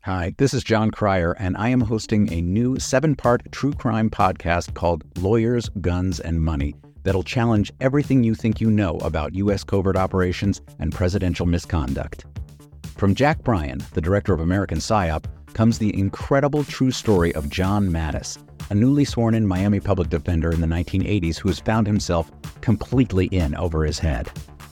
Hi, this is John Cryer, and I am hosting a new 7-part true crime podcast called Lawyers, Guns, and Money that'll challenge everything you think you know about U.S. covert operations and presidential misconduct. From Jack Bryan, the director of American PSYOP, comes the incredible true story of John Mattis, a newly sworn-in Miami public defender in the 1980s who has found himself completely in over his head.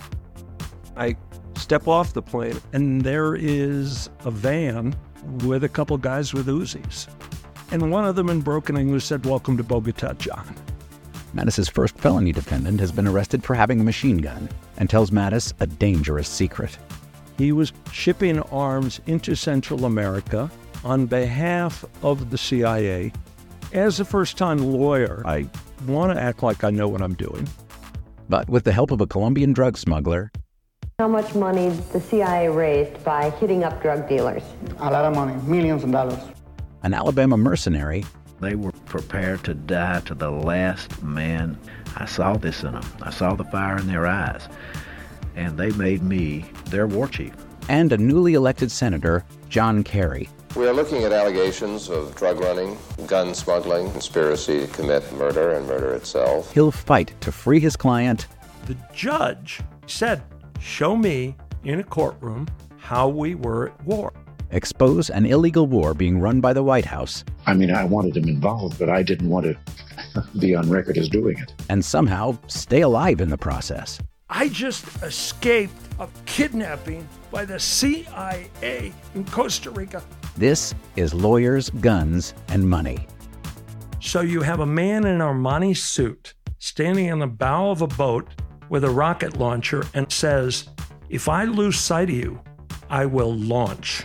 I step off the plane, and there is a van with a couple guys with Uzis. And one of them in broken English said, "Welcome to Bogota, John." Mattis's first felony defendant has been arrested for having a machine gun and tells Mattis a dangerous secret. He was shipping arms into Central America on behalf of the CIA. As a first-time lawyer, I want to act like I know what I'm doing. But with the help of a Colombian drug smuggler, how much money the CIA raised by hitting up drug dealers? A lot of money, millions of dollars. An Alabama mercenary, they were prepared to die to the last man. I saw this in them. I saw the fire in their eyes. And they made me their war chief. And a newly elected senator, John Kerry. We are looking at allegations of drug running, gun smuggling, conspiracy to commit murder and murder itself. He'll fight to free his client. The judge said, "Show me in a courtroom how we were at war." Expose an illegal war being run by the White House. I mean, I wanted him involved, but I didn't want to be on record as doing it. And somehow stay alive in the process. I just escaped a kidnapping by the CIA in Costa Rica. This is Lawyers, Guns, and Money. So you have a man in an Armani suit standing on the bow of a boat with a rocket launcher and says, "If I lose sight of you, I will launch.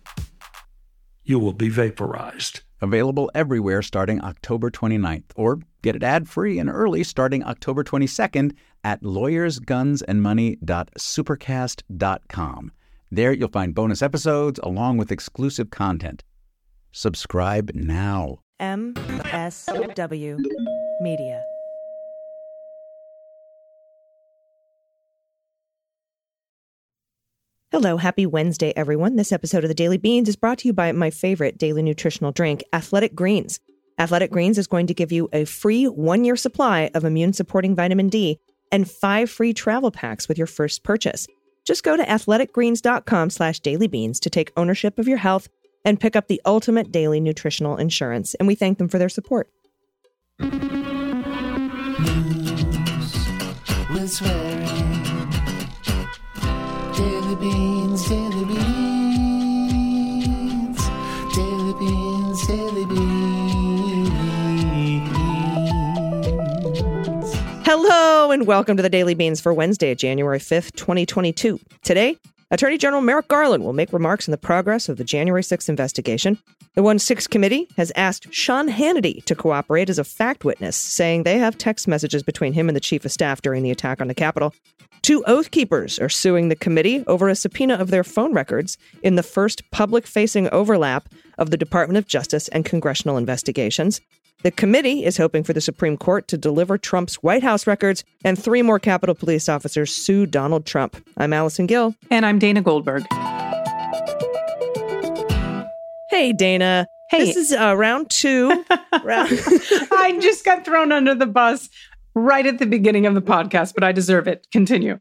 You will be vaporized." Available everywhere starting October 29th, or get it ad-free and early starting October 22nd at lawyersgunsandmoney.supercast.com. There you'll find bonus episodes along with exclusive content. Subscribe now. MSW Media. Hello, happy Wednesday, everyone. This episode of The Daily Beans is brought to you by my favorite daily nutritional drink, Athletic Greens. Athletic Greens is going to give you a free 1-year supply of immune-supporting vitamin D and 5 free travel packs with your first purchase. Just go to athleticgreens.com/dailybeans to take ownership of your health and pick up the ultimate daily nutritional insurance. And we thank them for their support. News with swearing. Daily Beans, Daily Beans, Daily Beans, Daily Beans. Hello and welcome to the Daily Beans for Wednesday, January 5th, 2022. Today, Attorney General Merrick Garland will make remarks on the progress of the January 6th investigation. The 1-6 committee has asked Sean Hannity to cooperate as a fact witness, saying they have text messages between him and the chief of staff during the attack on the Capitol. 2 Oath Keepers are suing the committee over a subpoena of their phone records in the first public-facing overlap of the Department of Justice and congressional investigations. The committee is hoping for the Supreme Court to deliver Trump's White House records, and 3 more Capitol Police officers sue Donald Trump. I'm Allison Gill. And I'm Dana Goldberg. Hey, Dana. Hey. This is round 2. I just got thrown under the bus right at the beginning of the podcast, but I deserve it. Continue.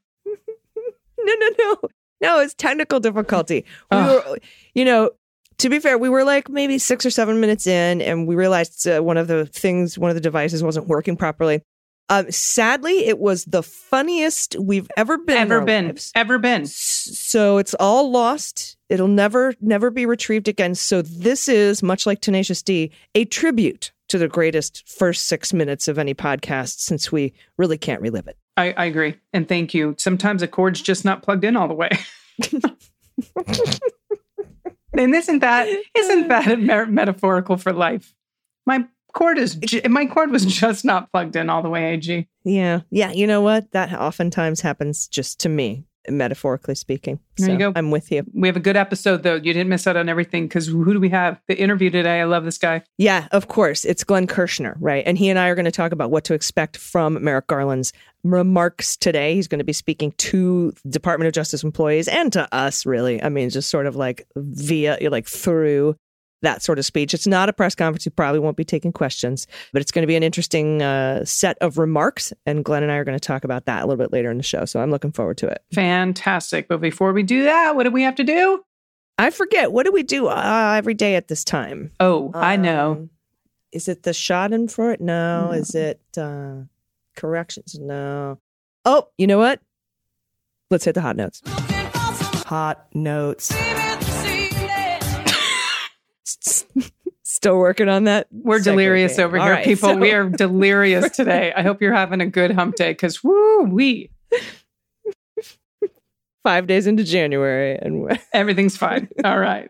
No, it's technical difficulty. We were, to be fair, we were like maybe 6 or 7 minutes in, and we realized one of the devices wasn't working properly. Sadly, it was the funniest we've ever been. Ever been. So it's all lost. It'll never be retrieved again. So this is, much like Tenacious D, a tribute to the greatest first 6 minutes of any podcast, since we really can't relive it. I agree. And thank you. Sometimes a cord's just not plugged in all the way. And isn't that metaphorical for life? My cord was just not plugged in all the way, AG. Yeah. You know what? That oftentimes happens just to me. metaphorically speaking. There you go. I'm with you. We have a good episode, though. You didn't miss out on everything because who do we have? The interview today. I love this guy. Yeah, of course. It's Glenn Kirshner, right? And he and I are going to talk about what to expect from Merrick Garland's remarks today. He's going to be speaking to Department of Justice employees and to us, really. I mean, just sort of like through that sort of speech. It's not a press conference. He probably won't be taking questions, but it's going to be an interesting set of remarks. And Glenn and I are going to talk about that a little bit later in the show. So I'm looking forward to it. Fantastic. But before we do that, what do we have to do? I forget. What do we do every day at this time? Oh, I know. Is it the Schadenfreude? No. Is it corrections? No. Oh, you know what? Let's hit the hot notes. Hot notes. Still working on that. We're delirious over here, right, people. So we are delirious today. I hope you're having a good hump day because woo-wee. 5 days into January and everything's fine. All right.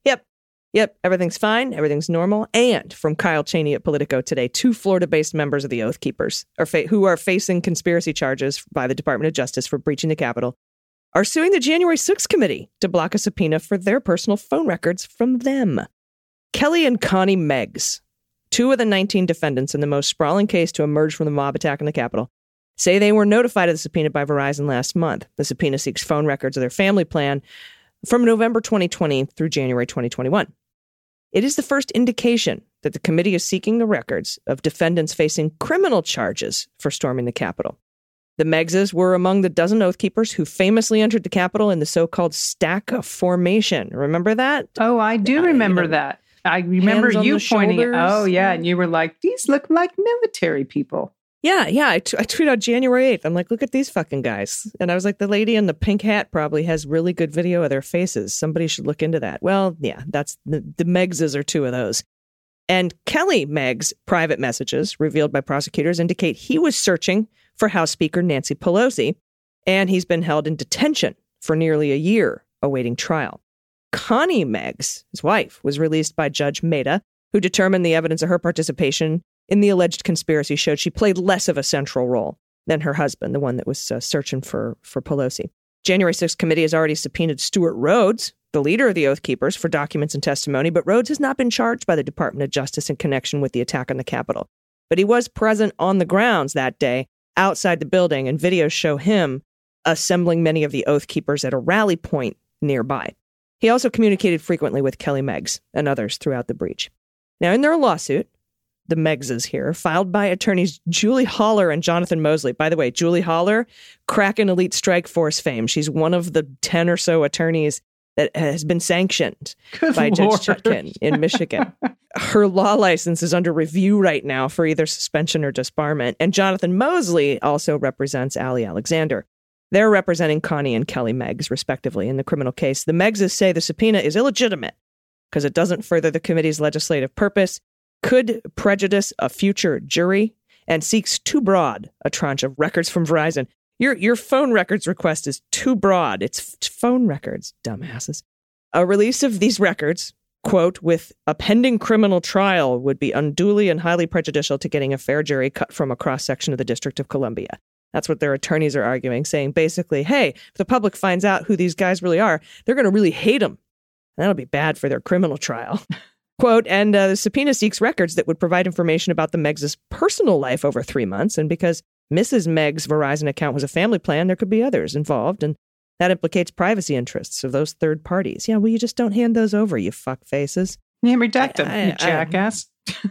Yep. Everything's fine. Everything's normal. And from Kyle Cheney at Politico today, 2 Florida-based members of the Oath Keepers who are facing conspiracy charges by the Department of Justice for breaching the Capitol are suing the January 6th committee to block a subpoena for their personal phone records from them. Kelly and Connie Meggs, 2 of the 19 defendants in the most sprawling case to emerge from the mob attack on the Capitol, say they were notified of the subpoena by Verizon last month. The subpoena seeks phone records of their family plan from November 2020 through January 2021. It is the first indication that the committee is seeking the records of defendants facing criminal charges for storming the Capitol. The Meggses were among the dozen Oath Keepers who famously entered the Capitol in the so-called Stack Formation. Remember that? Oh, I do remember that. I remember you pointing. Oh, yeah. And you were like, these look like military people. Yeah. I tweet out January 8th. I'm like, look at these fucking guys. And I was like, the lady in the pink hat probably has really good video of their faces. Somebody should look into that. Well, yeah, that's the Meggses are 2 of those. And Kelly Meggs' private messages revealed by prosecutors indicate he was searching for House Speaker Nancy Pelosi, and he's been held in detention for nearly a year awaiting trial. Connie Meggs, his wife, was released by Judge Maida, who determined the evidence of her participation in the alleged conspiracy showed she played less of a central role than her husband, the one that was searching for Pelosi. January 6th committee has already subpoenaed Stuart Rhodes, the leader of the Oath Keepers, for documents and testimony, but Rhodes has not been charged by the Department of Justice in connection with the attack on the Capitol. But he was present on the grounds that day outside the building, and videos show him assembling many of the Oath Keepers at a rally point nearby. He also communicated frequently with Kelly Meggs and others throughout the breach. Now, in their lawsuit, the Meggses here, filed by attorneys Julie Haller and Jonathan Mosley. By the way, Julie Haller, Kraken Elite Strike Force fame. She's one of the 10 or so attorneys that has been sanctioned by Judge Chutkin in Michigan. Her law license is under review right now for either suspension or disbarment. And Jonathan Mosley also represents Ali Alexander. They're representing Connie and Kelly Meggs, respectively, in the criminal case. The Meggses say the subpoena is illegitimate because it doesn't further the committee's legislative purpose, could prejudice a future jury, and seeks too broad a tranche of records from Verizon. Your phone records request is too broad. It's phone records, dumbasses. A release of these records, quote, with a pending criminal trial would be unduly and highly prejudicial to getting a fair jury cut from a cross-section of the District of Columbia. That's what their attorneys are arguing, saying basically, hey, if the public finds out who these guys really are, they're going to really hate them. And that'll be bad for their criminal trial. Quote, and the subpoena seeks records that would provide information about the Meggs' personal life over 3 months. And because Mrs. Meggs' Verizon account was a family plan, there could be others involved. And that implicates privacy interests of those third parties. Yeah, well, you just don't hand those over, you fuck faces. Yeah, redact them, you jackass.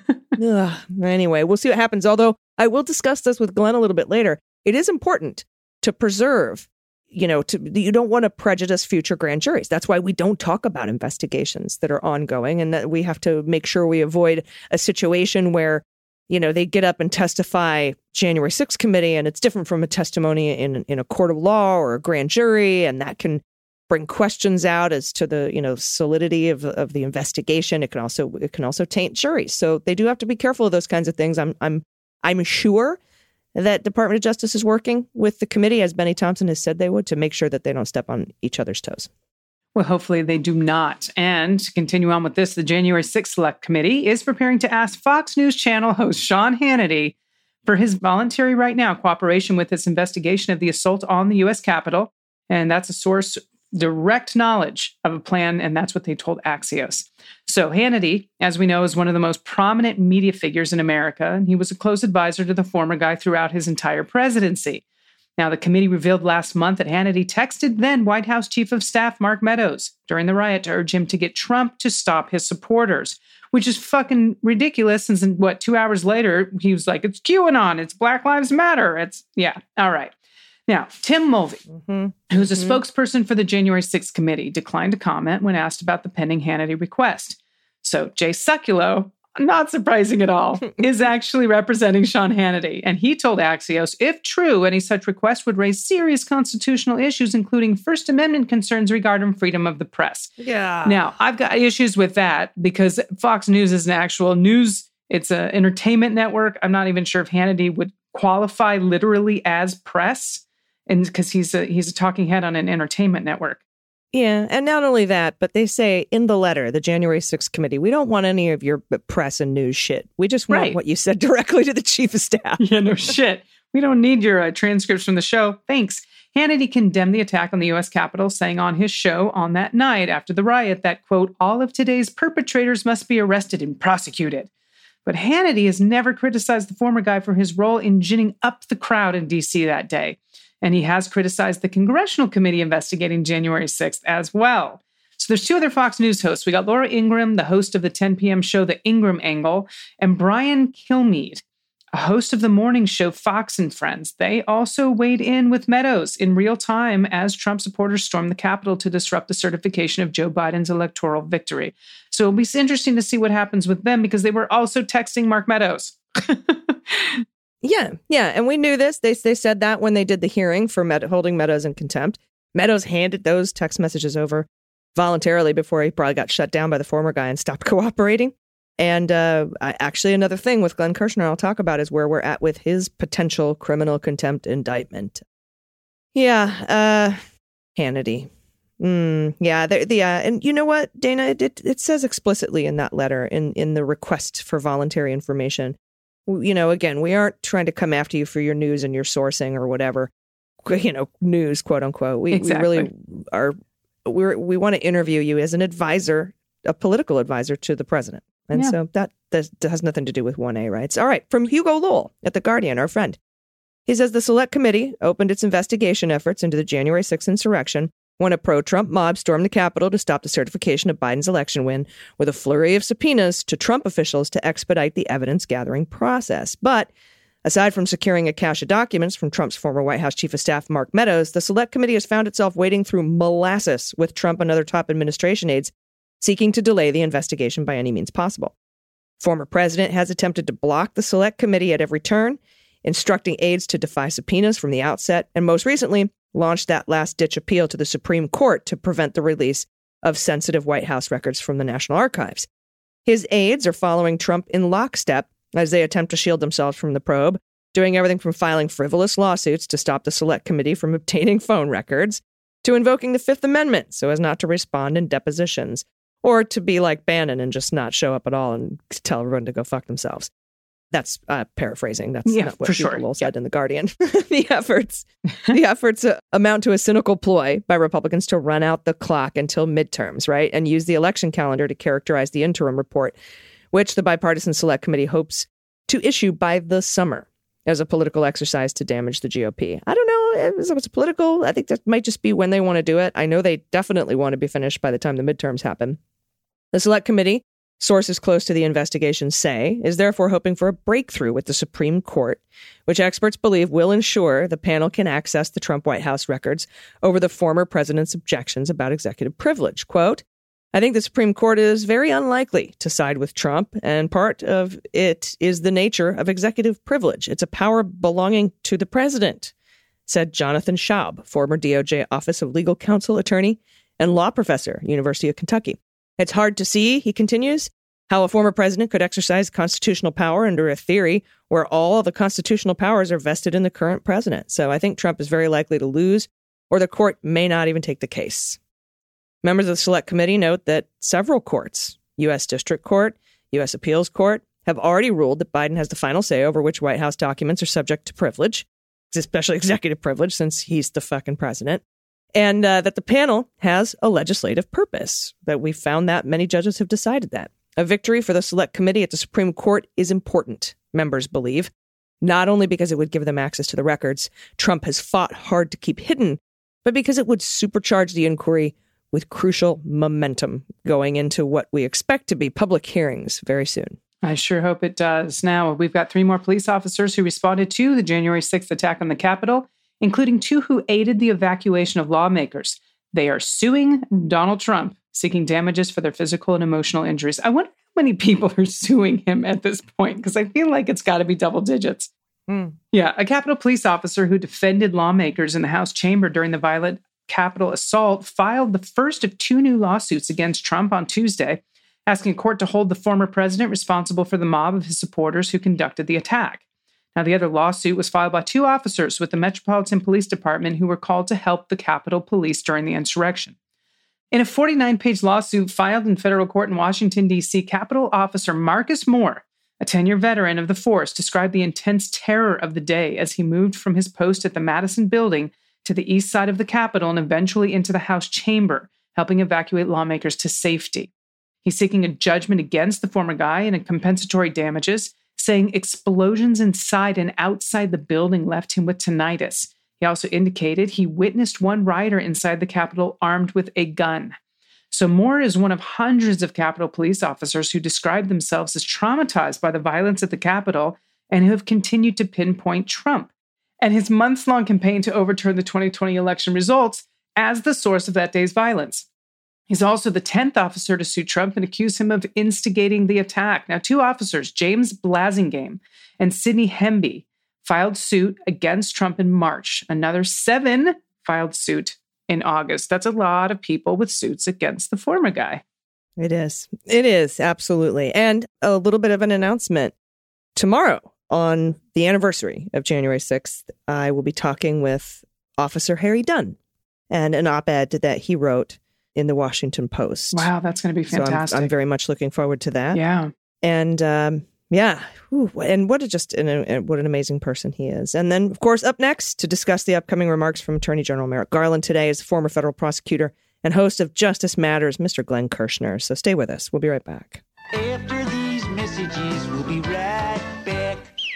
Anyway, we'll see what happens. Although I will discuss this with Glenn a little bit later. It is important to preserve, you don't want to prejudice future grand juries. That's why we don't talk about investigations that are ongoing, and that we have to make sure we avoid a situation where, they get up and testify January 6th committee, and it's different from a testimony in a court of law or a grand jury, and that can bring questions out as to the, solidity of the investigation. It can also taint juries. So they do have to be careful of those kinds of things. I'm sure that Department of Justice is working with the committee, as Benny Thompson has said they would, to make sure that they don't step on each other's toes. Well, hopefully they do not. And to continue on with this, the January 6th Select Committee is preparing to ask Fox News Channel host Sean Hannity for his voluntary right now cooperation with its investigation of the assault on the U.S. Capitol And that's a source, direct knowledge of a plan, and that's what they told Axios. So Hannity, as we know, is one of the most prominent media figures in America, and he was a close advisor to the former guy throughout his entire presidency. Now, the committee revealed last month that Hannity texted then White House Chief of Staff Mark Meadows during the riot to urge him to get Trump to stop his supporters, which is fucking ridiculous. Since 2 hours later, he was like, it's QAnon, it's Black Lives Matter. All right. Now, Tim Mulvey, who's a spokesperson for the January 6th committee, declined to comment when asked about the pending Hannity request. So Jay Sekulow, not surprising at all, is actually representing Sean Hannity. And he told Axios, if true, any such request would raise serious constitutional issues, including First Amendment concerns regarding freedom of the press. Yeah. Now, I've got issues with that because Fox News is an actual news. It's an entertainment network. I'm not even sure if Hannity would qualify literally as press, and because he's a talking head on an entertainment network. Yeah, and not only that, but they say in the letter, the January 6th committee, we don't want any of your press and news shit. We just want what you said directly to the chief of staff. Yeah, no shit. We don't need your transcripts from the show. Thanks. Hannity condemned the attack on the U.S. Capitol, saying on his show on that night after the riot that, quote, all of today's perpetrators must be arrested and prosecuted. But Hannity has never criticized the former guy for his role in ginning up the crowd in D.C. that day. And he has criticized the congressional committee investigating January 6th as well. So there's two other Fox News hosts. We got Laura Ingraham, the host of the 10 p.m. show, The Ingraham Angle, and Brian Kilmeade, a host of the morning show, Fox and Friends. They also weighed in with Meadows in real time as Trump supporters stormed the Capitol to disrupt the certification of Joe Biden's electoral victory. So it'll be interesting to see what happens with them because they were also texting Mark Meadows. Yeah. And we knew this. They said that when they did the hearing for holding Meadows in contempt. Meadows handed those text messages over voluntarily before he probably got shut down by the former guy and stopped cooperating. And actually, another thing with Glenn Kirshner I'll talk about is where we're at with his potential criminal contempt indictment. Yeah, Hannity. And you know what, Dana? It says explicitly in that letter, in the request for voluntary information, you know, again, we aren't trying to come after you for your news and your sourcing or whatever, you know, news, quote unquote. We really are. We want to interview you as an advisor, a political advisor to the president. And so that has nothing to do with 1A rights. All right. From Hugo Lowell at The Guardian, our friend. He says the Select Committee opened its investigation efforts into the January 6th insurrection when a pro-Trump mob stormed the Capitol to stop the certification of Biden's election win with a flurry of subpoenas to Trump officials to expedite the evidence-gathering process. But aside from securing a cache of documents from Trump's former White House Chief of Staff, Mark Meadows, the Select Committee has found itself wading through molasses with Trump and other top administration aides seeking to delay the investigation by any means possible. Former president has attempted to block the Select Committee at every turn, instructing aides to defy subpoenas from the outset, and most recently launched that last-ditch appeal to the Supreme Court to prevent the release of sensitive White House records from the National Archives. His aides are following Trump in lockstep as they attempt to shield themselves from the probe, doing everything from filing frivolous lawsuits to stop the Select Committee from obtaining phone records, to invoking the Fifth Amendment so as not to respond in depositions, or to be like Bannon and just not show up at all and tell everyone to go fuck themselves. That's paraphrasing. That's not what people said in The Guardian. The efforts amount to a cynical ploy by Republicans to run out the clock until midterms, right? And use the election calendar to characterize the interim report, which the bipartisan Select Committee hopes to issue by the summer as a political exercise to damage the GOP. I don't know if it's political. I think that might just be when they want to do it. I know they definitely want to be finished by the time the midterms happen. The Select Committee, sources close to the investigation say, is therefore hoping for a breakthrough with the Supreme Court, which experts believe will ensure the panel can access the Trump White House records over the former president's objections about executive privilege. Quote, I think the Supreme Court is very unlikely to side with Trump, and part of it is the nature of executive privilege. It's a power belonging to the president, said Jonathan Schaub, former DOJ Office of Legal Counsel attorney and law professor, University of Kentucky. It's hard to see, he continues, how a former president could exercise constitutional power under a theory where all the constitutional powers are vested in the current president. So I think Trump is very likely to lose, or the court may not even take the case. Members of the Select Committee note that several courts, U.S. District Court, U.S. Appeals Court, have already ruled that Biden has the final say over which White House documents are subject to privilege, especially executive privilege, since he's the fucking president. and that the panel has a legislative purpose, that we found that many judges have decided that. A victory for the Select Committee at the Supreme Court is important, members believe, not only because it would give them access to the records Trump has fought hard to keep hidden, but because it would supercharge the inquiry with crucial momentum going into what we expect to be public hearings very soon. I sure hope it does. Now, we've got 3 more police officers who responded to the January 6th attack on the Capitol, including 2 who aided the evacuation of lawmakers. They are suing Donald Trump, seeking damages for their physical and emotional injuries. I wonder how many people are suing him at this point, because I feel like it's got to be double digits. Yeah, a Capitol police officer who defended lawmakers in the House chamber during the violent Capitol assault filed the first of 2 new lawsuits against Trump on Tuesday, asking a court to hold the former president responsible for the mob of his supporters who conducted the attack. Now, the other lawsuit was filed by 2 officers with the Metropolitan Police Department who were called to help the Capitol Police during the insurrection. In a 49-page lawsuit filed in federal court in Washington, D.C., Capitol Officer Marcus Moore, a 10-year veteran of the force, described the intense terror of the day as he moved from his post at the Madison Building to the east side of the Capitol and eventually into the House chamber, helping evacuate lawmakers to safety. He's seeking a judgment against the former guy and a compensatory damages, saying explosions inside and outside the building left him with tinnitus. He also indicated he witnessed one rioter inside the Capitol armed with a gun. So Moore is one of hundreds of Capitol police officers who describe themselves as traumatized by the violence at the Capitol and who have continued to pinpoint Trump and his months-long campaign to overturn the 2020 election results as the source of that day's violence. He's also the 10th officer to sue Trump and accuse him of instigating the attack. Now, 2 officers, James Blasingame and Sidney Hemby, filed suit against Trump in March. Another 7 filed suit in August. That's a lot of people with suits against the former guy. It is. It is, absolutely. And a little bit of an announcement. Tomorrow, on the anniversary of January 6th, I will be talking with Officer Harry Dunn and an op-ed that he wrote in the Washington Post. Wow, that's going to be fantastic. So I'm very much looking forward to that. Yeah. And yeah, and what an amazing person he is. And then, of course, up next to discuss the upcoming remarks from Attorney General Merrick Garland today is former federal prosecutor and host of Justice Matters, Mr. Glenn Kirshner. So stay with us. We'll be right back. After these messages, we'll be right back.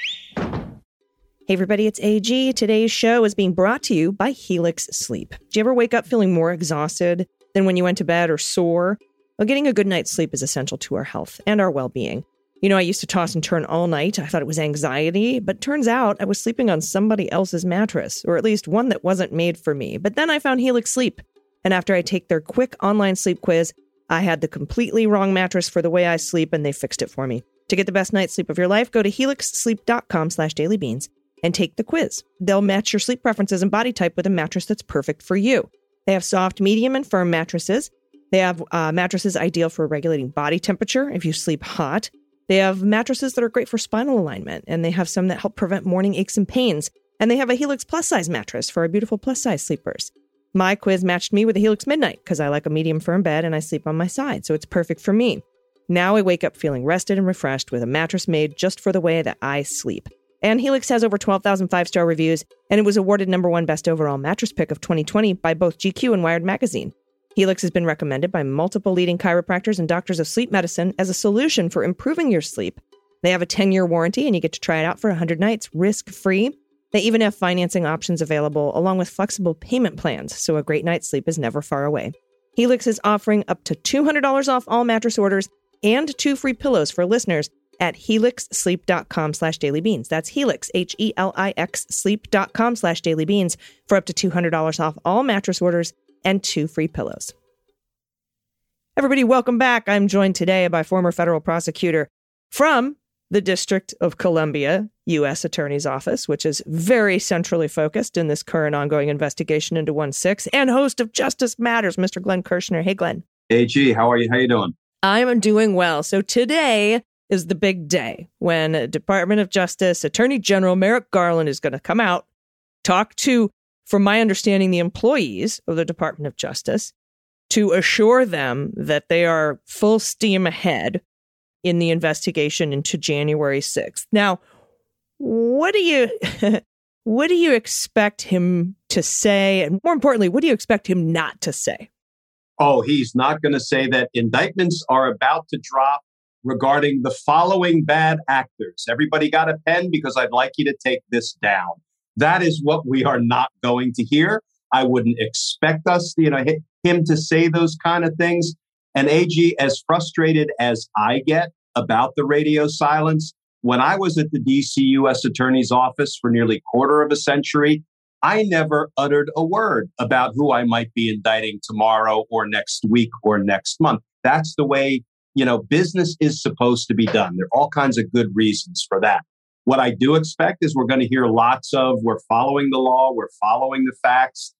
Hey everybody, it's AG. Today's show is being brought to you by Helix Sleep. Do you ever wake up feeling more exhausted than when you went to bed or sore? Well, getting a good night's sleep is essential to our health and our well-being. You know, I used to toss and turn all night. I thought it was anxiety, but turns out I was sleeping on somebody else's mattress, or at least one that wasn't made for me. But then I found Helix Sleep, and after I take their quick online sleep quiz, I had the completely wrong mattress for the way I sleep, and they fixed it for me. To get the best night's sleep of your life, go to helixsleep.com/dailybeans and take the quiz. They'll match your sleep preferences and body type with a mattress that's perfect for you. They have soft, medium, and firm mattresses. They have mattresses ideal for regulating body temperature if you sleep hot. They have mattresses that are great for spinal alignment, and they have some that help prevent morning aches and pains. And they have a Helix Plus Size mattress for our beautiful plus size sleepers. My quiz matched me with a Helix Midnight because I like a medium firm bed and I sleep on my side, so it's perfect for me. Now I wake up feeling rested and refreshed with a mattress made just for the way that I sleep. And Helix has over 12,000 5-star reviews, and it was awarded #1 Best Overall Mattress Pick of 2020 by both GQ and Wired Magazine. Helix has been recommended by multiple leading chiropractors and doctors of sleep medicine as a solution for improving your sleep. They have a 10-year warranty, and you get to try it out for 100 nights risk-free. They even have financing options available, along with flexible payment plans, so a great night's sleep is never far away. Helix is offering up to $200 off all mattress orders and 2 free pillows for listeners at helixsleep.com/dailybeans. That's Helix, HELIX, sleep.com/dailybeans for up to $200 off all mattress orders and 2 free pillows. Everybody, welcome back. I'm joined today by former federal prosecutor from the District of Columbia U.S. Attorney's Office, which is very centrally focused in this current ongoing investigation into 1-6, and host of Justice Matters, Mr. Glenn Kirshner. Hey, Glenn. Hey, G. How are you? How you doing? I'm doing well. So today is the big day when Department of Justice Attorney General Merrick Garland is going to come out, talk to, from my understanding, the employees of the Department of Justice to assure them that they are full steam ahead in the investigation into January 6th. Now, what do you What do you expect him to say? And more importantly, what do you expect him not to say? Oh, he's not going to say that indictments are about to drop regarding the following bad actors. Everybody got a pen because I'd like you to take this down. That is what we are not going to hear. I wouldn't expect us, him to say those kind of things. And AG, as frustrated as I get about the radio silence, when I was at the DC U.S. Attorney's Office for nearly a quarter of a century, I never uttered a word about who I might be indicting tomorrow or next week or next month. That's the way, business is supposed to be done. There are all kinds of good reasons for that. What I do expect is we're going to hear lots of, we're following the law, we're following the facts.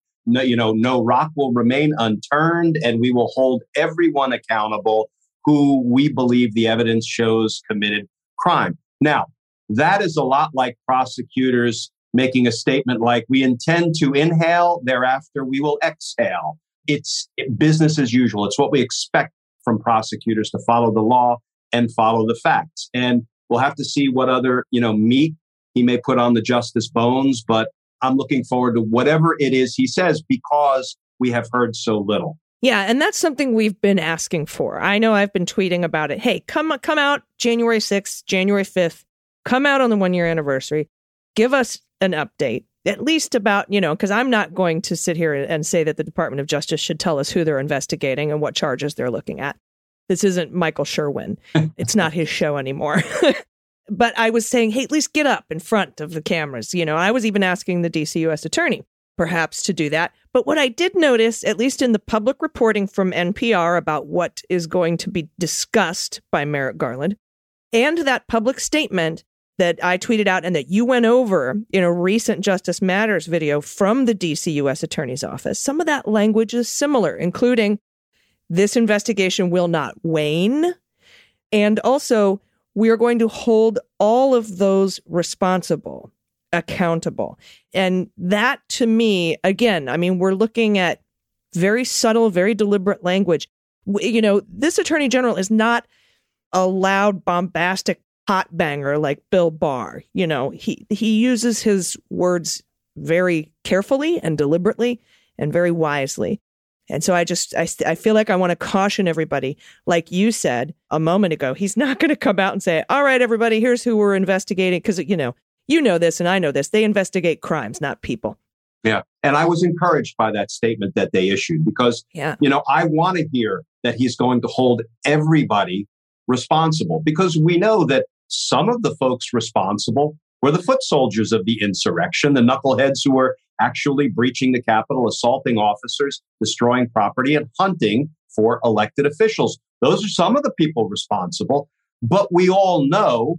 No rock will remain unturned, and we will hold everyone accountable who we believe the evidence shows committed crime. Now, that is a lot like prosecutors making a statement like, we intend to inhale, thereafter we will exhale. It's business as usual. It's what we expect from prosecutors, to follow the law and follow the facts. And we'll have to see what other, meat he may put on the justice bones, but I'm looking forward to whatever it is he says, because we have heard so little. Yeah, and that's something we've been asking for. I know I've been tweeting about it. Hey, come out January 6th, January 5th, come out on the 1-year anniversary. Give us an update, at least about, because I'm not going to sit here and say that the Department of Justice should tell us who they're investigating and what charges they're looking at. This isn't Michael Sherwin. It's not his show anymore. But I was saying, hey, at least get up in front of the cameras. I was even asking the DC U.S. Attorney perhaps to do that. But what I did notice, at least in the public reporting from NPR about what is going to be discussed by Merrick Garland, and that public statement that I tweeted out and that you went over in a recent Justice Matters video from the DC U.S. Attorney's Office, some of that language is similar, including this investigation will not wane. And also, we are going to hold all of those responsible, accountable. And that, to me, again, we're looking at very subtle, very deliberate language. This Attorney General is not a loud, bombastic hot banger like Bill Barr. He uses his words very carefully and deliberately and very wisely. And so I feel like I want to caution everybody, like you said a moment ago, he's not going to come out and say, all right, everybody, here's who we're investigating. Because, you know this and I know this. They investigate crimes, not people. Yeah. And I was encouraged by that statement that they issued because, I want to hear that he's going to hold everybody responsible, because we know that some of the folks responsible were the foot soldiers of the insurrection, the knuckleheads who were actually breaching the Capitol, assaulting officers, destroying property, and hunting for elected officials. Those are some of the people responsible. But we all know,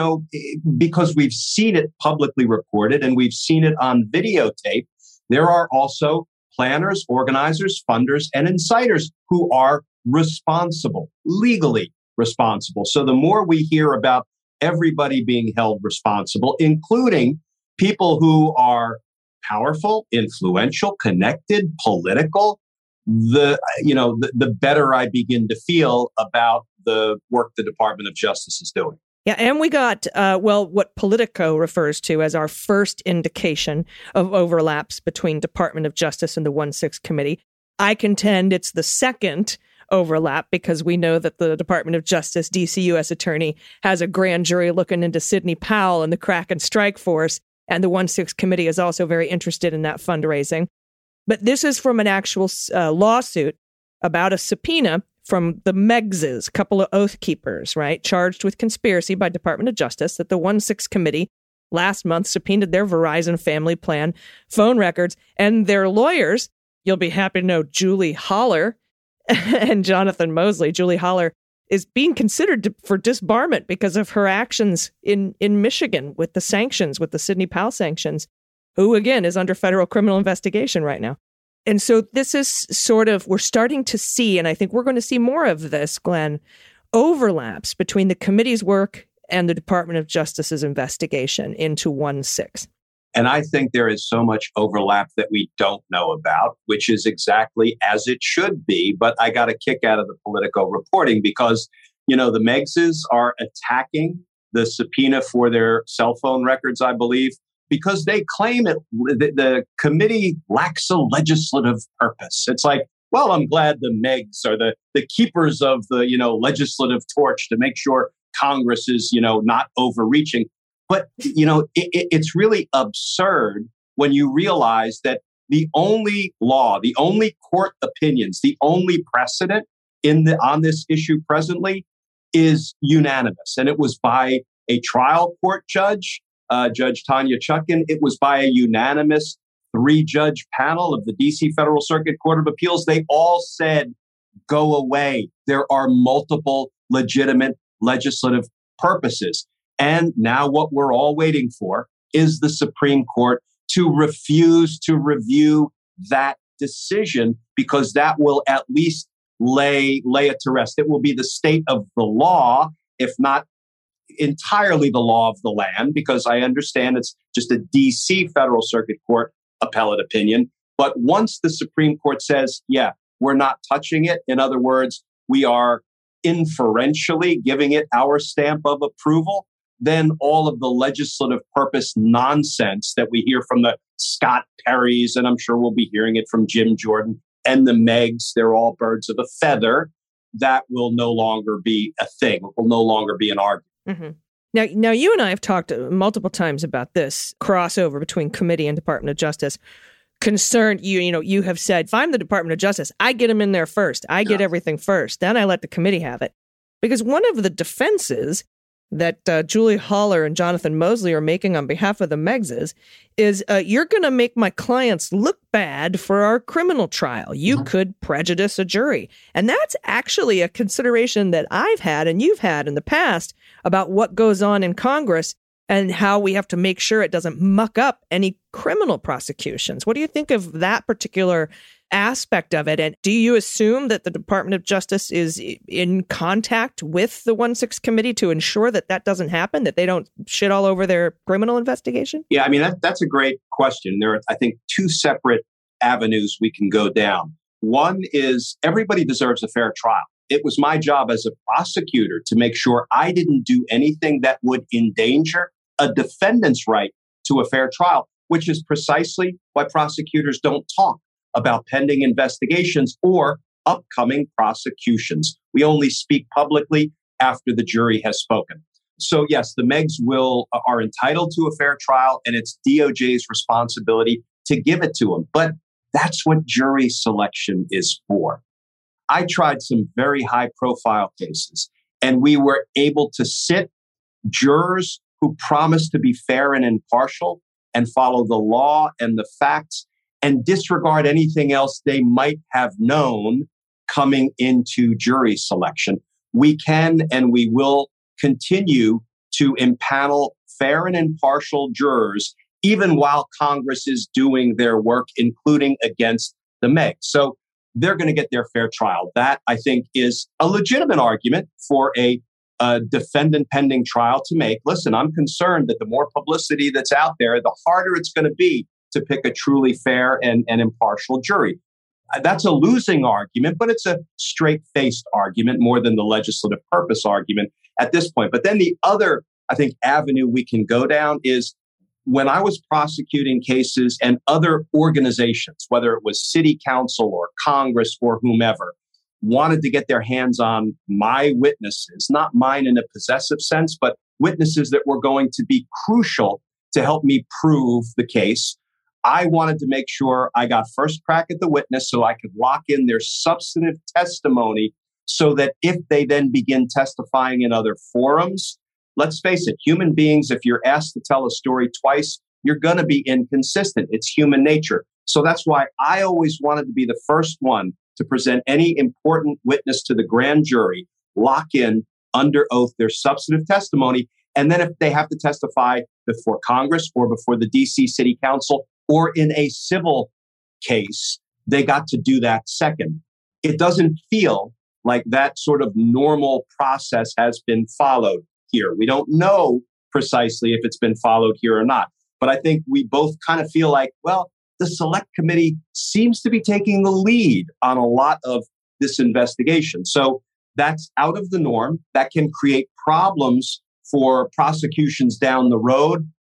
because we've seen it publicly reported and we've seen it on videotape, there are also planners, organizers, funders, and inciters who are responsible, legally responsible. So the more we hear about everybody being held responsible, including people who are powerful, influential, connected, political, the better I begin to feel about the work the Department of Justice is doing. Yeah, and we got, what Politico refers to as our first indication of overlaps between Department of Justice and the 1-6 Committee. I contend it's the second overlap because we know that the Department of Justice, DC U.S. Attorney, has a grand jury looking into Sidney Powell and the crack and strike force. And the 1-6 Committee is also very interested in that fundraising. But this is from an actual lawsuit about a subpoena from the Meggses, a couple of oath keepers, right, charged with conspiracy by Department of Justice, that the 1-6 Committee last month subpoenaed their Verizon family plan phone records, and their lawyers, you'll be happy to know, Julie Haller and Jonathan Mosley. Julie Haller is being considered for disbarment because of her actions in Michigan with the sanctions, with the Sidney Powell sanctions, who, again, is under federal criminal investigation right now. And so this is sort of, we're starting to see, and I think we're going to see more of this, Glenn, overlaps between the committee's work and the Department of Justice's investigation into 1-6. And I think there is so much overlap that we don't know about, which is exactly as it should be. But I got a kick out of the Politico reporting because, the Meggses are attacking the subpoena for their cell phone records, I believe, because they claim the committee lacks a legislative purpose. It's like, well, I'm glad the Megs are the keepers of the, legislative torch to make sure Congress is, not overreaching. But, it's really absurd when you realize that the only law, the only court opinions, the only precedent on this issue presently is unanimous. And it was by a trial court judge, Judge Tanya Chutkan. It was by a unanimous 3-judge panel of the DC Federal Circuit Court of Appeals. They all said, go away. There are multiple legitimate legislative purposes. And now what we're all waiting for is the Supreme Court to refuse to review that decision, because that will at least lay it to rest. It will be the state of the law, if not entirely the law of the land, because I understand it's just a DC Federal Circuit Court appellate opinion. But once the Supreme Court says, yeah, we're not touching it, in other words, we are inferentially giving it our stamp of approval, then all of the legislative purpose nonsense that we hear from the Scott Perrys, and I'm sure we'll be hearing it from Jim Jordan, and the Megs, they're all birds of a feather, that will no longer be a thing. It will no longer be an argument. Mm-hmm. Now, you and I have talked multiple times about this crossover between committee and Department of Justice. Concerned, you have said, if I'm the Department of Justice, I get them in there first. I get everything first. Then I let the committee have it. Because one of the defenses that Julie Haller and Jonathan Mosley are making on behalf of the Megses is you're going to make my clients look bad for our criminal trial. You could prejudice a jury. And that's actually a consideration that I've had and you've had in the past about what goes on in Congress and how we have to make sure it doesn't muck up any criminal prosecutions. What do you think of that particular aspect of it? And do you assume that the Department of Justice is in contact with the 1-6 committee to ensure that that doesn't happen, that they don't shit all over their criminal investigation? Yeah, I mean, that's a great question. There are, I think, 2 separate avenues we can go down. One is everybody deserves a fair trial. It was my job as a prosecutor to make sure I didn't do anything that would endanger a defendant's right to a fair trial, which is precisely why prosecutors don't talk about pending investigations or upcoming prosecutions. We only speak publicly after the jury has spoken. So yes, the Megs are entitled to a fair trial, and it's DOJ's responsibility to give it to them. But that's what jury selection is for. I tried some very high-profile cases, and we were able to sit jurors who promised to be fair and impartial and follow the law and the facts and disregard anything else they might have known coming into jury selection. We can and we will continue to impanel fair and impartial jurors, even while Congress is doing their work, including against the Megs. So they're going to get their fair trial. That, I think, is a legitimate argument for a defendant pending trial to make. Listen, I'm concerned that the more publicity that's out there, the harder it's going to be to pick a truly fair and impartial jury. That's a losing argument, but it's a straight-faced argument more than the legislative purpose argument at this point. But then the other, I think, avenue we can go down is when I was prosecuting cases and other organizations, whether it was city council or Congress or whomever, wanted to get their hands on my witnesses, not mine in a possessive sense, but witnesses that were going to be crucial to help me prove the case. I wanted to make sure I got first crack at the witness so I could lock in their substantive testimony so that if they then begin testifying in other forums, let's face it, human beings, if you're asked to tell a story twice, you're going to be inconsistent. It's human nature. So that's why I always wanted to be the first one to present any important witness to the grand jury, lock in under oath their substantive testimony. And then if they have to testify before Congress or before the DC City Council or in a civil case, they got to do that second. It doesn't feel like that sort of normal process has been followed here. We don't know precisely if it's been followed here or not. But I think we both kind of feel like, well, the select committee seems to be taking the lead on a lot of this investigation. So that's out of the norm. That can create problems for prosecutions down the road.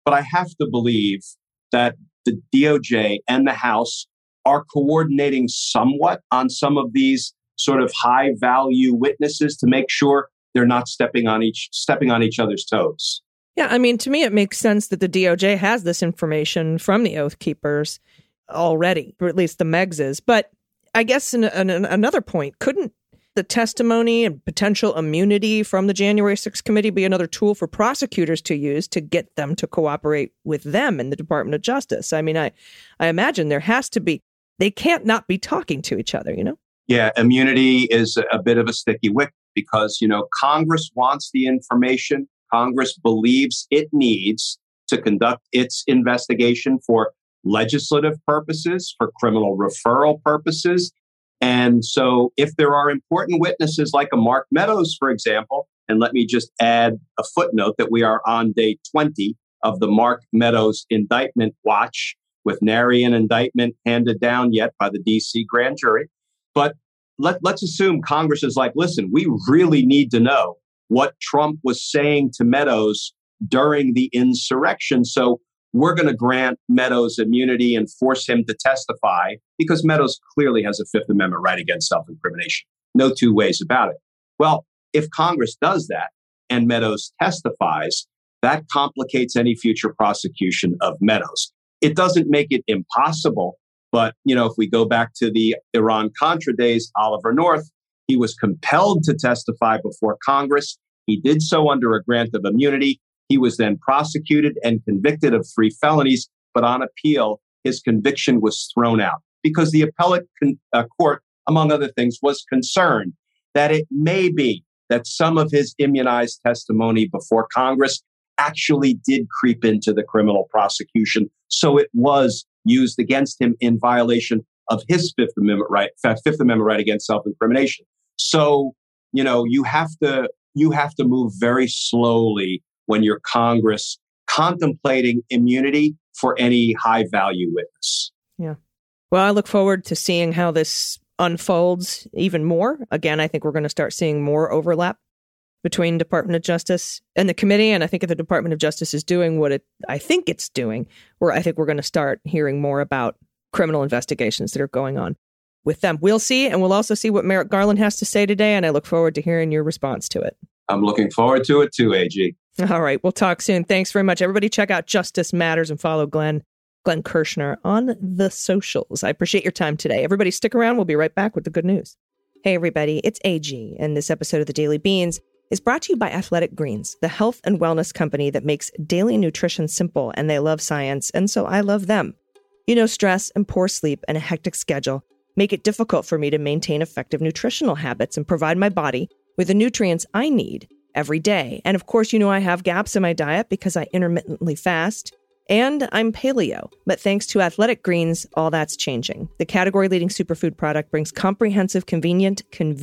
But I have to believe that the DOJ and the House are coordinating somewhat on some of these sort of high value witnesses to make sure they're not stepping on each other's toes. Yeah, I mean, to me, it makes sense that the DOJ has this information from the Oath Keepers already, or at least the Megses. But I guess in another point, couldn't the testimony and potential immunity from the January 6th committee be another tool for prosecutors to use to get them to cooperate with them in the Department of Justice? I mean, I imagine there has to be, they can't not be talking to each other, you know? Yeah, immunity is a bit of a sticky wicket because, Congress wants the information. Congress believes it needs to conduct its investigation for legislative purposes, for criminal referral purposes. And so if there are important witnesses like a Mark Meadows, for example, and let me just add a footnote that we are on day 20 of the Mark Meadows indictment watch with nary an indictment handed down yet by the DC grand jury. But let's assume Congress is like, listen, we really need to know what Trump was saying to Meadows during the insurrection. So we're going to grant Meadows immunity and force him to testify because Meadows clearly has a Fifth Amendment right against self-incrimination. No two ways about it. Well, if Congress does that and Meadows testifies, that complicates any future prosecution of Meadows. It doesn't make it impossible. But, if we go back to the Iran-Contra days, Oliver North, he was compelled to testify before Congress. He did so under a grant of immunity. He was then prosecuted and convicted of 3 felonies. But on appeal, his conviction was thrown out because the appellate court, among other things, was concerned that it may be that some of his immunized testimony before Congress actually did creep into the criminal prosecution. So it was used against him in violation of his Fifth Amendment right against self-incrimination. So, you have to move very slowly when you're Congress contemplating immunity for any high value witness. Yeah. Well, I look forward to seeing how this unfolds even more. Again, I think we're going to start seeing more overlap between Department of Justice and the committee. And I think if the Department of Justice is doing what I think it's doing, I think we're going to start hearing more about criminal investigations that are going on with them. We'll see, and we'll also see what Merrick Garland has to say today, and I look forward to hearing your response to it. I'm looking forward to it too, AG. All right, we'll talk soon. Thanks very much. Everybody check out Justice Matters and follow Glenn Kirshner on the socials. I appreciate your time today. Everybody stick around. We'll be right back with the good news. Hey, everybody, it's AG, and this episode of The Daily Beans is brought to you by Athletic Greens, the health and wellness company that makes daily nutrition simple, and they love science, and so I love them. Stress and poor sleep and a hectic schedule make it difficult for me to maintain effective nutritional habits and provide my body with the nutrients I need every day. And of course, I have gaps in my diet because I intermittently fast, and I'm paleo. But thanks to Athletic Greens, all that's changing. The category-leading superfood product brings comprehensive, convenient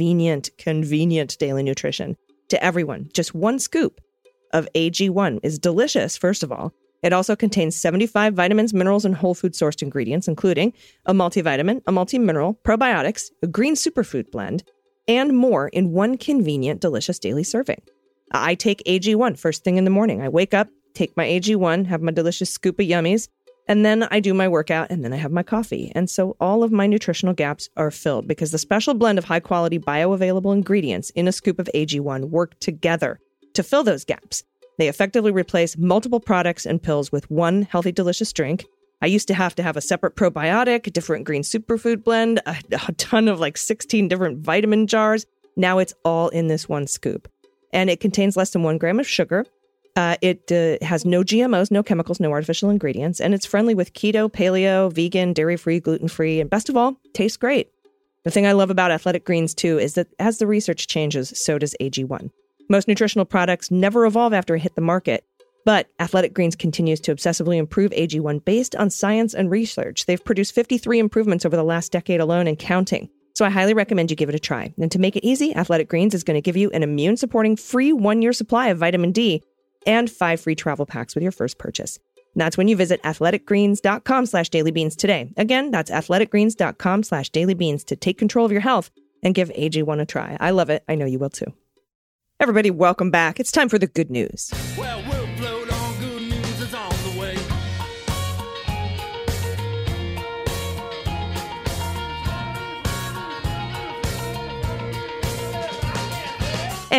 daily nutrition to everyone. Just one scoop of AG1 is delicious, first of all. It also contains 75 vitamins, minerals, and whole food sourced ingredients, including a multivitamin, a multi-mineral, probiotics, a green superfood blend, and more in one convenient, delicious daily serving. I take AG1 first thing in the morning. I wake up, take my AG1, have my delicious scoop of yummies, and then I do my workout, and then I have my coffee. And so all of my nutritional gaps are filled because the special blend of high-quality bioavailable ingredients in a scoop of AG1 work together to fill those gaps. They effectively replace multiple products and pills with one healthy, delicious drink. I used to have a separate probiotic, a different green superfood blend, a ton of 16 different vitamin jars. Now it's all in this one scoop. And it contains less than 1 gram of sugar. It has no GMOs, no chemicals, no artificial ingredients, and it's friendly with keto, paleo, vegan, dairy-free, gluten-free, and best of all, tastes great. The thing I love about Athletic Greens, too, is that as the research changes, so does AG1. Most nutritional products never evolve after it hit the market, but Athletic Greens continues to obsessively improve AG1 based on science and research. They've produced 53 improvements over the last decade alone and counting. So I highly recommend you give it a try. And to make it easy, Athletic Greens is going to give you an immune-supporting free 1-year supply of vitamin D and 5 free travel packs with your first purchase. And that's when you visit athleticgreens.com/dailybeans today. Again, that's athleticgreens.com/dailybeans to take control of your health and give AG1 a try. I love it. I know you will too. Everybody, welcome back. It's time for the good news. Well, we'll float on good news is on the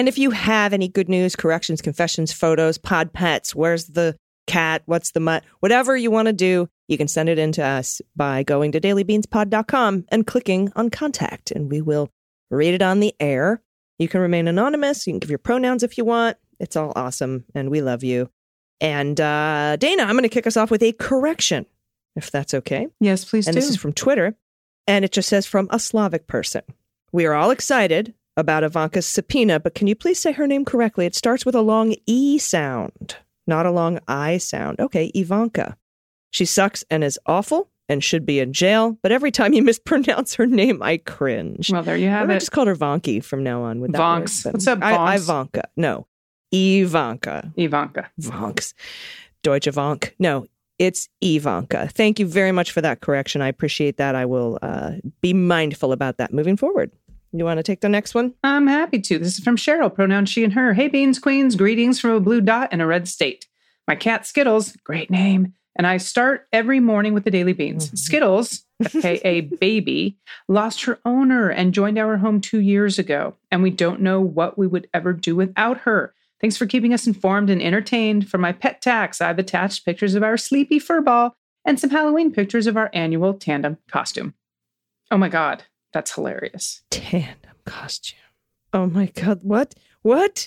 And if you have any good news, corrections, confessions, photos, pod pets, where's the cat, what's the mutt, whatever you want to do, you can send it in to us by going to dailybeanspod.com and clicking on contact, and we will read it on the air. You can remain anonymous. You can give your pronouns if you want. It's all awesome, and we love you. And Dana, I'm going to kick us off with a correction, if that's okay. Yes, please and do. This is from Twitter, and it just says, from a Slavic person. We are all excited about Ivanka's subpoena, but can you please say her name correctly? It starts with a long E sound, not a long I sound. Okay, Ivanka. She sucks and is awful and should be in jail, but every time you mispronounce her name, I cringe. Well, there you have it. I just called her Vonky from now on. With that Vonks. word, what's up, Vonks? Ivanka. No. Ivanka. Vonks. Deutsche Vonk. No, it's Ivanka. Thank you very much for that correction. I appreciate that. I will be mindful about that moving forward. You want to take the next one? I'm happy to. This is from Cheryl, pronoun she and her. Hey, Beans Queens, greetings from a blue dot in a red state. My cat Skittles, great name, and I start every morning with the Daily Beans. Mm-hmm. Skittles, aka Baby, lost her owner and joined our home 2 years ago, and we don't know what we would ever do without her. Thanks for keeping us informed and entertained. For my pet tax, I've attached pictures of our sleepy fur ball and some Halloween pictures of our annual tandem costume. Oh my God, that's hilarious. Tandem costume. Oh my God, what? What?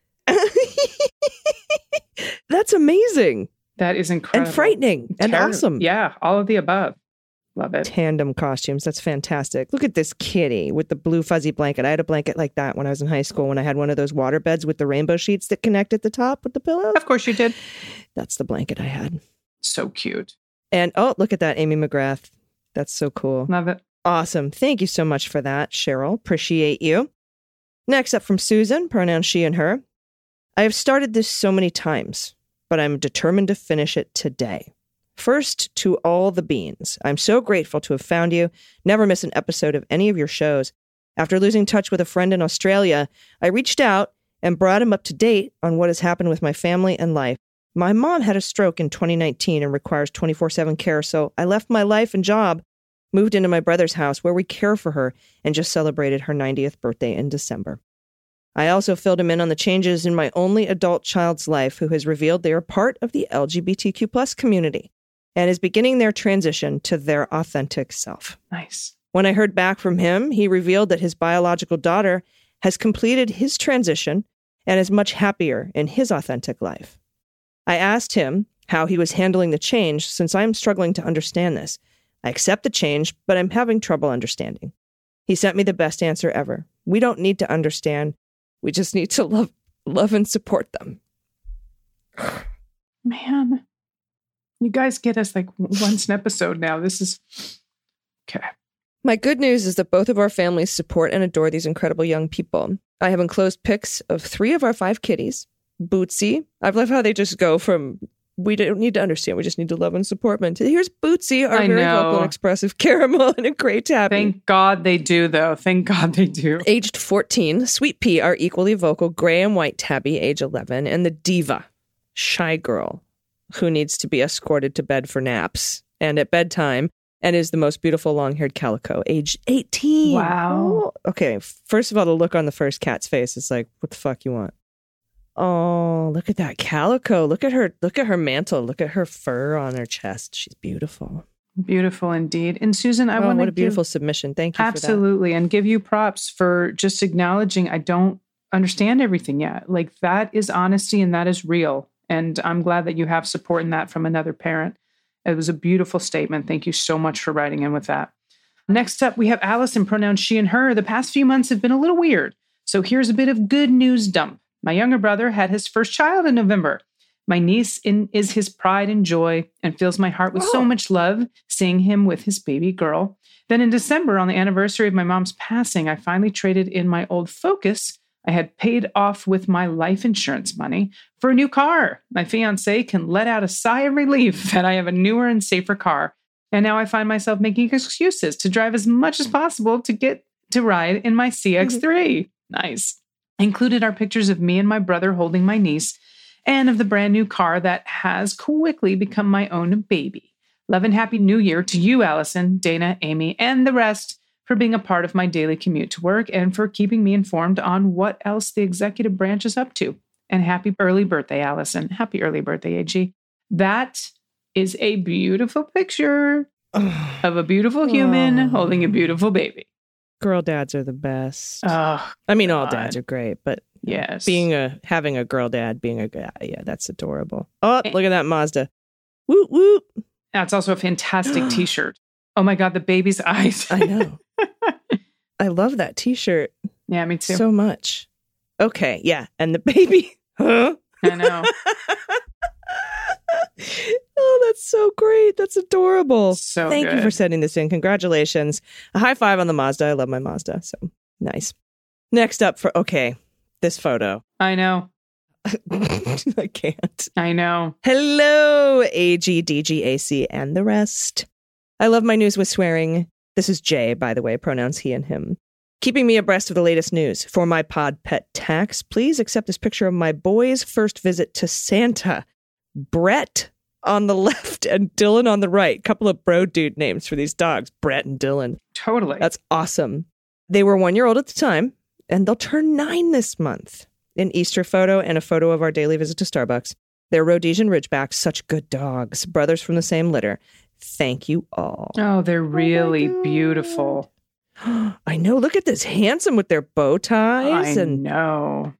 That's amazing. That is incredible. And frightening and awesome. Yeah, all of the above. Love it. Tandem costumes. That's fantastic. Look at this kitty with the blue fuzzy blanket. I had a blanket like that when I was in high school, when I had one of those water beds with the rainbow sheets that connect at the top with the pillows. Of course you did. That's the blanket I had. So cute. And oh, look at that, Amy McGrath. That's so cool. Love it. Awesome. Thank you so much for that, Cheryl. Appreciate you. Next up from Susan, pronoun she and her. I have started this so many times, but I'm determined to finish it today. First, to all the beans. I'm so grateful to have found you. Never miss an episode of any of your shows. After losing touch with a friend in Australia, I reached out and brought him up to date on what has happened with my family and life. My mom had a stroke in 2019 and requires 24/7 care, so I left my life and job, moved into my brother's house where we care for her, and just celebrated her 90th birthday in December. I also filled him in on the changes in my only adult child's life, who has revealed they are part of the LGBTQ+ community and is beginning their transition to their authentic self. Nice. When I heard back from him, he revealed that his biological daughter has completed his transition and is much happier in his authentic life. I asked him how he was handling the change, since I'm struggling to understand this. I accept the change, but I'm having trouble understanding. He sent me the best answer ever. We don't need to understand. We just need to love and support them. Man, you guys get us like once an episode now. This is okay. My good news is that both of our families support and adore these incredible young people. I have enclosed pics of 3 of our 5 kitties. Bootsy. I love how they just go from, we don't need to understand, we just need to love and support them. Here's Bootsy, our very vocal and expressive caramel and a gray tabby. Thank God they do, though. Thank God they do. Aged 14, Sweet Pea, our equally vocal gray and white tabby, age 11, and the Diva, shy girl, who needs to be escorted to bed for naps and at bedtime, and is the most beautiful long-haired calico, age 18. Wow. Oh, okay, first of all, the look on the first cat's face is like, what the fuck you want? Oh, look at that calico. Look at her mantle. Look at her fur on her chest. She's beautiful. Beautiful indeed. And Susan, I want to what a beautiful submission. Thank you absolutely, for that. And give you props for just acknowledging I don't understand everything yet. Like, that is honesty and that is real. And I'm glad that you have support in that from another parent. It was a beautiful statement. Thank you so much for writing in with that. Next up, we have Allison, pronouns she and her. The past few months have been a little weird. So here's a bit of good news dump. My younger brother had his first child in November. My niece is his pride and joy and fills my heart with so much love seeing him with his baby girl. Then in December, on the anniversary of my mom's passing, I finally traded in my old Focus I had paid off with my life insurance money for a new car. My fiance can let out a sigh of relief that I have a newer and safer car. And now I find myself making excuses to drive as much as possible to get to ride in my CX-3. Nice. Included are pictures of me and my brother holding my niece and of the brand new car that has quickly become my own baby. Love and happy new year to you, Allison, Dana, Amy, and the rest. for being a part of my daily commute to work, and for keeping me informed on what else the executive branch is up to. And happy early birthday, Allison. Happy early birthday, AG. That is a beautiful picture of a beautiful human holding a beautiful baby. Girl dads are the best. Oh, I mean, all dads are great, but yes, having a girl dad, being a guy, yeah, that's adorable. Oh, look at that Mazda. Woot woot. That's also a fantastic t-shirt. Oh my God, the baby's eyes. I know. I love that t-shirt. Yeah, me too. So much. Okay, yeah. And the baby. Huh? I know. Oh, that's so great. That's adorable. So Thank good. you for sending this in. Congratulations. A high five on the Mazda. I love my Mazda. So nice. Next up this photo. I know. I can't. I know. Hello, AG, DG, AC, and the rest. I love my news with swearing. This is Jay, by the way, pronouns he and him. Keeping me abreast of the latest news. For my pod pet tax, please accept this picture of my boy's first visit to Santa. Brett on the left and Dylan on the right. Couple of bro dude names for these dogs, Brett and Dylan. Totally. That's awesome. They were 1 year old at the time, and they'll turn 9 this month. An Easter photo and a photo of our daily visit to Starbucks. They're Rhodesian Ridgebacks, such good dogs. Brothers from the same litter. Thank you all. Oh, they're really beautiful. I know. Look at this. Handsome with their bow ties. I know.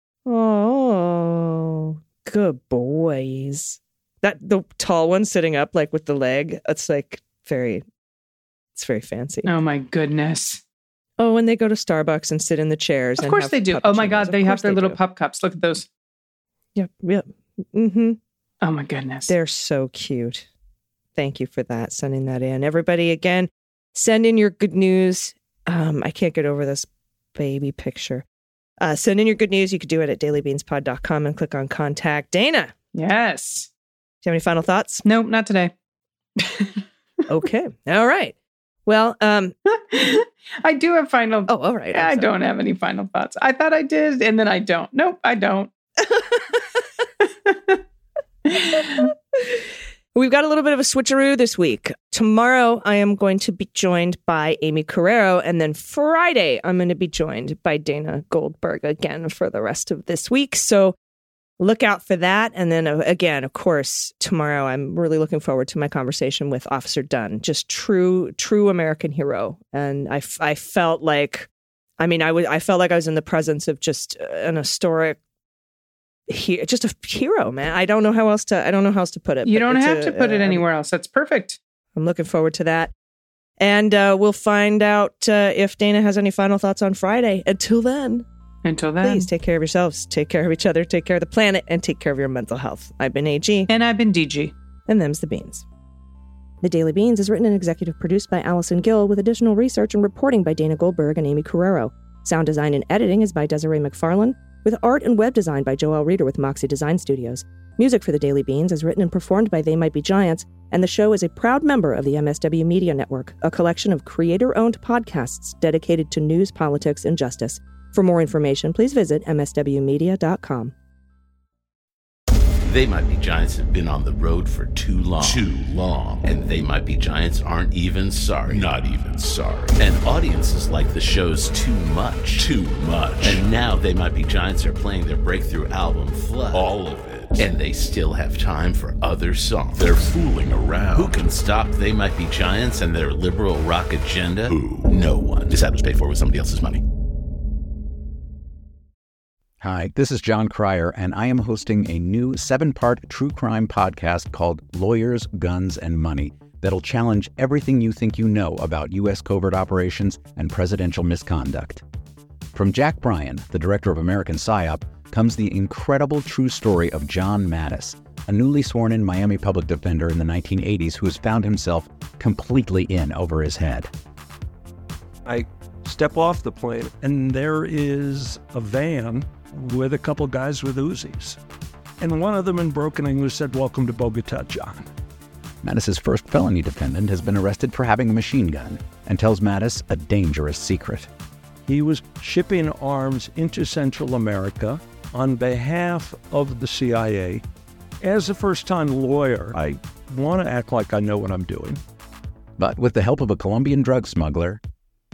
Oh, good boys. The tall one sitting up like with the leg. It's very fancy. Oh my goodness. Oh, and they go to Starbucks and sit in the chairs. Of course they do. Oh my God, they have their little pup cups. Look at those. Yep. Mm-hmm. Oh my goodness. They're so cute. Thank you for that, sending that in. Everybody, again, send in your good news. I can't get over this baby picture. Send in your good news. You could do it at dailybeanspod.com and click on contact. Dana. Yes. Do you have any final thoughts? Nope, not today. Okay. All right. Well, I do have final. Oh, all right. I don't have any final thoughts. I thought I did, and then I don't. Nope, I don't. We've got a little bit of a switcheroo this week. Tomorrow, I am going to be joined by Amy Carrero, and then Friday, I'm going to be joined by Dana Goldberg again for the rest of this week. So look out for that. And then again, of course, tomorrow, I'm really looking forward to my conversation with Officer Dunn, just true American hero. And I felt like, I felt like I was in the presence of just an historic, just a hero, man. I don't know how else to put it. You don't have to put it anywhere else. That's perfect. I'm looking forward to that. And we'll find out if Dana has any final thoughts on Friday. Until then, please take care of yourselves, take care of each other, take care of the planet, and take care of your mental health. I've been AG. And I've been DG. And them's the Beans. The Daily Beans is written and executive produced by Allison Gill, with additional research and reporting by Dana Goldberg and Amy Carrero. Sound design and editing is by Desiree McFarlane, with art and web design by Joelle Reeder with Moxie Design Studios. Music for The Daily Beans is written and performed by They Might Be Giants, and the show is a proud member of the MSW Media Network, a collection of creator-owned podcasts dedicated to news, politics, and justice. For more information, please visit mswmedia.com. They Might Be Giants have been on the road for too long. And They Might Be Giants aren't even sorry. Not even sorry. And audiences like the show's too much. And now They Might Be Giants are playing their breakthrough album, Flood. All of it. And they still have time for other songs. They're fooling around. Who can stop They Might Be Giants and their liberal rock agenda? Who? No one. This ad was paid for with somebody else's money. Hi, this is John Cryer, and I am hosting a new 7-part true crime podcast called Lawyers, Guns, and Money that'll challenge everything you think you know about U.S. covert operations and presidential misconduct. From Jack Bryan, the director of American PSYOP, comes the incredible true story of John Mattis, a newly sworn-in Miami public defender in the 1980s who has found himself completely in over his head. I step off the plane, and there is a van with a couple guys with Uzis. And one of them in broken English said, "Welcome to Bogota, John." Mattis's first felony defendant has been arrested for having a machine gun and tells Mattis a dangerous secret. He was shipping arms into Central America on behalf of the CIA. As a first-time lawyer, I want to act like I know what I'm doing. But with the help of a Colombian drug smuggler,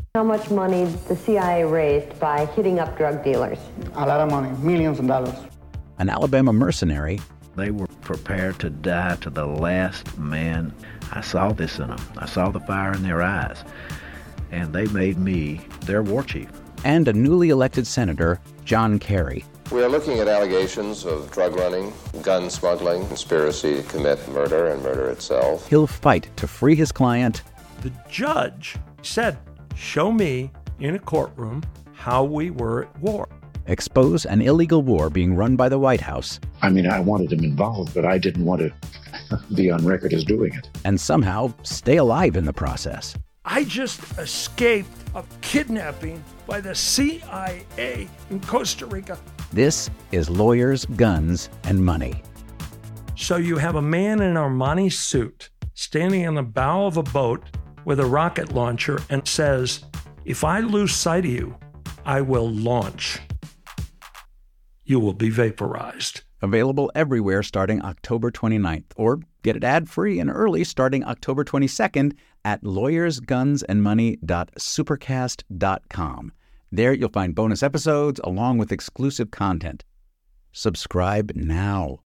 How much money the CIA raised by hitting up drug dealers? A lot of money, millions of dollars. An Alabama mercenary. They were prepared to die to the last man. I saw this in them. I saw the fire in their eyes. And they made me their war chief. And a newly elected Senator, John Kerry. We are looking at allegations of drug running, gun smuggling, conspiracy to commit murder and murder itself. He'll fight to free his client. The judge said, show me in a courtroom how we were at war. Expose an illegal war being run by the White House. I mean, I wanted him involved, but I didn't want to be on record as doing it. And somehow stay alive in the process. I just escaped a kidnapping by the CIA in Costa Rica. This is Lawyers, Guns, and Money. So you have a man in an Armani suit standing on the bow of a boat with a rocket launcher and says, if I lose sight of you, I will launch. You will be vaporized. Available everywhere starting October 29th, or get it ad-free and early starting October 22nd at lawyersgunsandmoney.supercast.com. There you'll find bonus episodes along with exclusive content. Subscribe now.